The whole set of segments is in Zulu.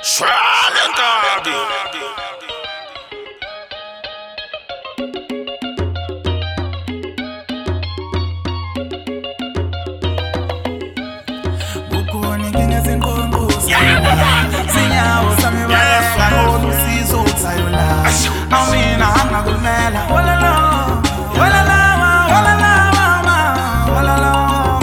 Shwala Nkabi. Bukoni kinga zinkongoza Sinyawo sami baleka Olusizo utsayola Amina hanga kulmela Walala Walala Walala Walala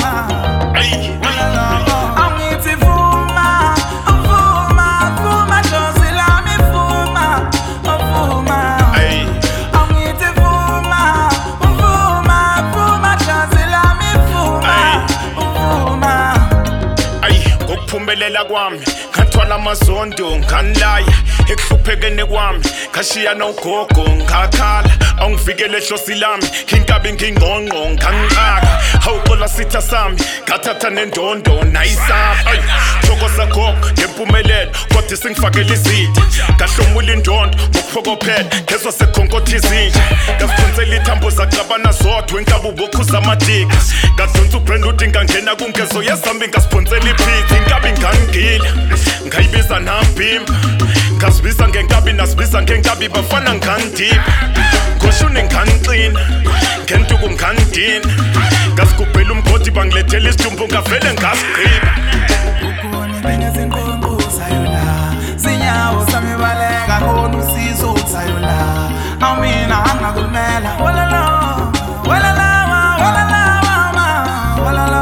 Amiti fuma Fuma Fuma Josila mi fuma Fuma Amiti fuma Fuma Fuma Josila mi fuma Fuma Ngokuphumelela kwami ngathwala amazondo nganilaya ekuhluphekene kwami ngashiya nogogo ngakhala awungivikele hlosi lami inkabi ngingqongqo ngangiqaka hawuxola sitha sami ngathatha nendondo nayisapha thokoza gogo ngempumelelo kodwa singifakela izitha ngahlomula indondo ngokuphokophela ngezwa sekhonkothi izinja ngaphonsela ithambo zacabana zodwa enkabi ubokhuza amadika ngadonsa ubrand udinga ngena kungezo yezambi ngasiphonsela iphitha inkabi ngangila ngayibiza nambimba ngasibiza ngenkabi nasibiza ngenkabi bafana ngandipha ngoshune nganqina ngentuku ngandina ngasigubhela umgodi bangilethela isidumbu ngavele ngasigqiba Bukoni kinga zinkongoza yola Sinyawo sami baleka Olusizo utsayola Amina hanga kulmela Walala Walala Walala Walala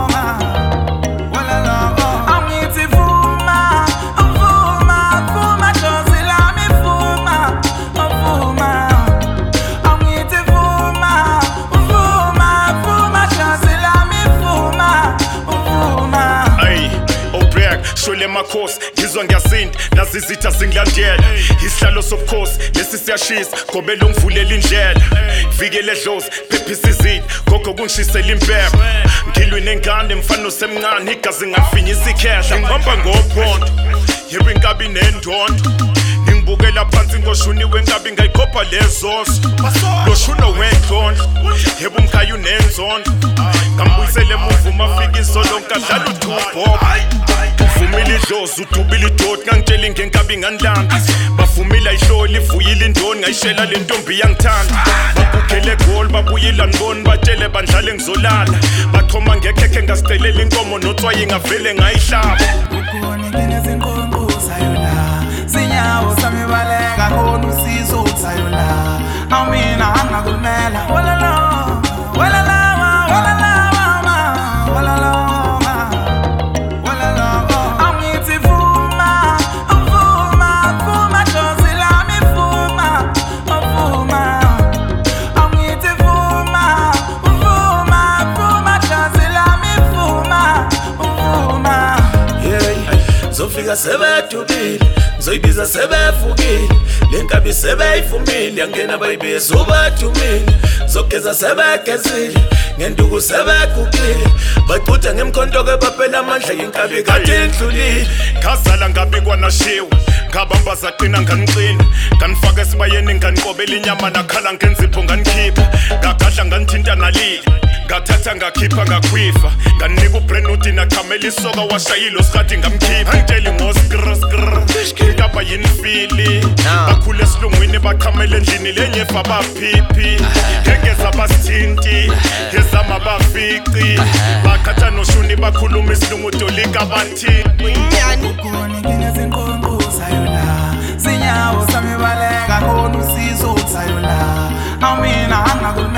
Walala Amiti fuma Fuma Fuma Josila mi fuma Fuma Amiti fuma Fuma Fuma Josila mi fuma Fuma Ay, Obreak, shwele makhosi ngizwa ngiyasinda nazizitha zingilandela isihlalo sobukhosi lesi siyashisa gobela ungivulela indlela vikele dlozi phephisa izitha gogo kungishisela impepho ngilwi nengane mfana osemncane igazi ngafinyisa ikhehla ngihamba ngophondo yebo inkabi nendondo ngibukela phansi ngoshuni wenkabi ngayikhopha lezoso loshuno wendlondlo yebo umkhayo nenzondo ngambuyisele emuva umafika isolo nkadlala uthubho uvumile idlozi udubile idoti ngangitshela ngenkabi nganilanga bavumile ayihloli ivuyile indoni ngayishela le ntombi yangithanda babukele egoli babuyila ngiboni batshele bandlale ngizolala bachoma ngekhekhe ngasidelela inkomo notswayi ngavele ngayihlaba Bukoni kinga zinkongoza yola Sinyawo sami baleka Olusizo utsayola Amina hanga kulmela Walala Walala Walala Walala Amiti fuma Fuma Fuma Josila mi fuma Fuma Amiti fuma Fuma Fuma Josila mi fuma Fuma Zofika sebedubile zoyibiza sebevukile lenkabi sebeyifumile yangena bayibiza ubadumile zogeza sebegezile ngenduku sebegugile bachutha ngemkhonto-ke baphela amandla yenkabi kade endlulile ngazala ngabi kwanashiwe ngabamba zaqina nganiqina nganifaka esibayeni nganiqobela inyama nakhala ngenzipho nganikhipha ngagadla nganithinta nalile ngathatha ngakhipha ngakhwifa nganika ubrenudi nachamela isoka washayilo sikhathi ngamkhipha angitsheli ngoskr inkapa yinifili bakhule esilungwini bachamela endlini lenyefa baphiphi ngengeza basithinti ngezama bafici bakhatha noshuni bakhuluma isilungu tolika bathi Bukoni kinga zinkongoza yola Sinyawo sami baleka Olusizo utsayola Amina hanga kulmela